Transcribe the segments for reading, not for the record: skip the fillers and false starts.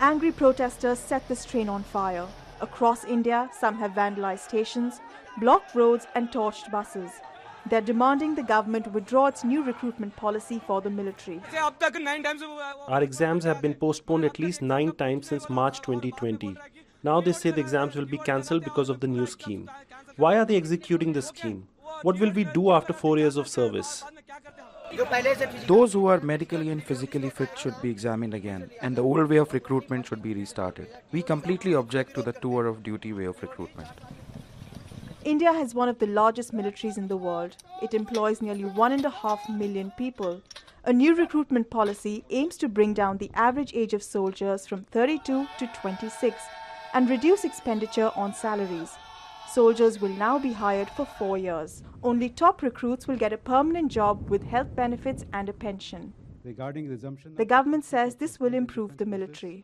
Angry protesters set this train on fire. Across India, some have vandalized stations, blocked roads and torched buses. They're demanding the government withdraw its new recruitment policy for the military. Our exams have been postponed at least 9 times since March 2020. Now they say the exams will be cancelled because of the new scheme. Why are they executing the scheme? What will we do after 4 years of service? Those who are medically and physically fit should be examined again, and the old way of recruitment should be restarted. We completely object to the tour of duty way of recruitment. India has one of the largest militaries in the world. It employs nearly 1.5 million people. A new recruitment policy aims to bring down the average age of soldiers from 32 to 26 and reduce expenditure on salaries. Soldiers will now be hired for 4 years. Only top recruits will get a permanent job with health benefits and a pension. The government says this will improve the military.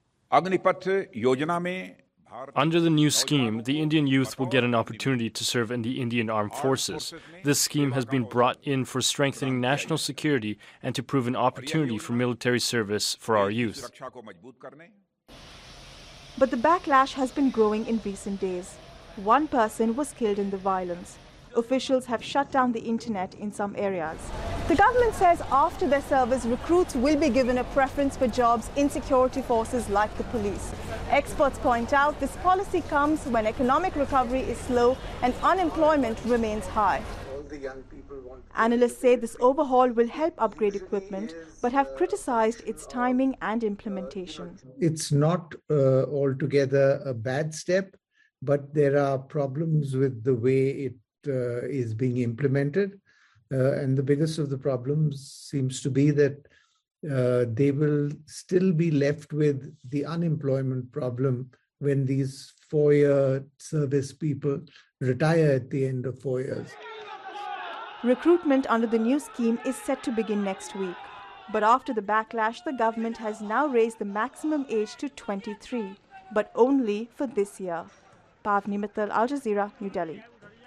Under the new scheme, the Indian youth will get an opportunity to serve in the Indian Armed Forces. This scheme has been brought in for strengthening national security and to prove an opportunity for military service for our youth. But the backlash has been growing in recent days. One person was killed in the violence. Officials have shut down the internet in some areas. The government says after their service, recruits will be given a preference for jobs in security forces like the police. Experts point out this policy comes when economic recovery is slow and unemployment remains high. Analysts say this overhaul will help upgrade equipment, but have criticized its timing and implementation. It's not altogether a bad step, but there are problems with the way it is being implemented. And the biggest of the problems seems to be that they will still be left with the unemployment problem when these 4-year service people retire at the end of 4 years. Recruitment under the new scheme is set to begin next week. But after the backlash, the government has now raised the maximum age to 23, but only for this year. Pavni Mittal, Al Jazeera, New Delhi.